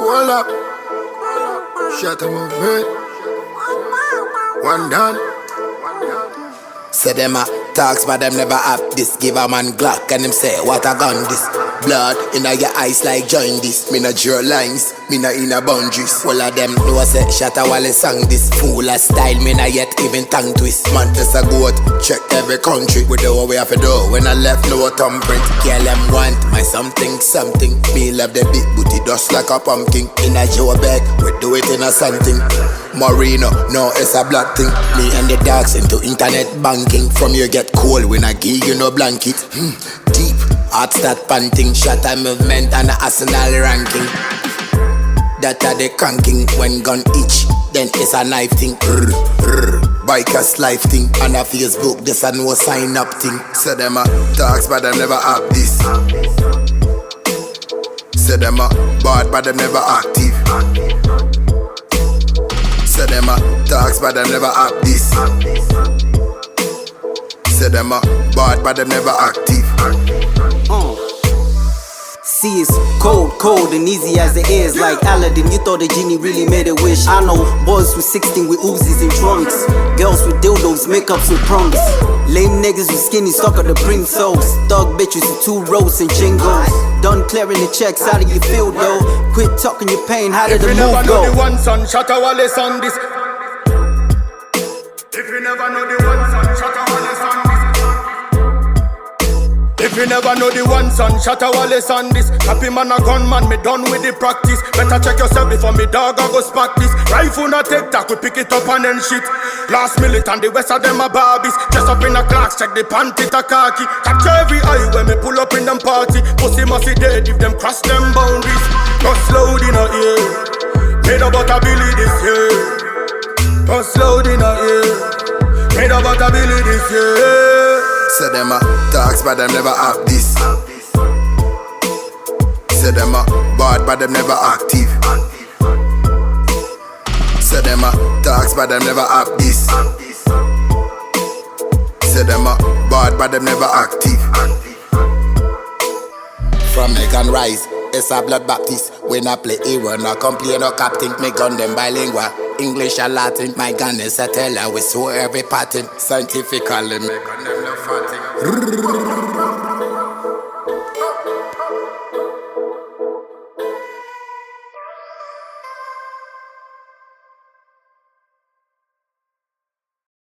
Hold up. Shut up, movement. One done. Say them a talks but them never have this. Give a man Glock and them say what a gun this. Blood inna your eyes like join this. Me no draw lines, me no inna boundaries. All of them know say Shatta Wale sang this. Full of style, me not yet even tongue twist. Man this a goat, check every country. We do what we have to do. When I left no thumbprint. Girl them want my something. Me love the big booty dust like a pumpkin. In a Joe bag, we do it in a something. Marino, no it's a black thing. Me and the dogs into internet banking. From you get cold when I give you no blanket. Deep, heart start panting. Shatta movement and the arsenal ranking. That are the cranking. When gun itch, then it's a knife thing. Bikers life thing. On a Facebook, this a no sign up thing. Say them a talks but them never have this. Say them a bad but them never active. Say them a talks but them never have this. Say them a bad but them never active. See it's cold and easy as it is. Like Aladdin, you thought the genie really made a wish. I know boys with 16 with Uzis and trunks. Girls with dildos, makeups with prongs. Lame niggas with skinny stock of the bring souls. Thug bitches with 2 rows and jingles. Done clearing the checks, how do you feel though? Quit talking your pain, how did the move go? If you never know the one son, Shatta Wale son this. If you never know the one son, Shatta Wale son this. If you never know the one son, Shatta Wale son this. Happy man a gunman, me done with the practice. Better check yourself before me dog I go spark this. Rifle not take that, we pick it up and then shit. Last militant, the west of them are Barbies. Dress up in a clocks, check the panty to khaki. Capture every eye when me pull up in them party. Pussy must be dead if them cross them boundaries. Don't slow in a ear. Made about a Billy this year. Don't slow in a ear. Made about a Billy this year. Say them a talks but them never have this. Say them a bad but them never active. Say them a talks but them never have this. Say them a bad but them never active. From Megan Rise, it's a blood baptist. When I play hero, no complain no captain. Me gun them bilingual, English and Latin. My gun is a teller, we saw every pattern. Scientifically, me gun them no fighting.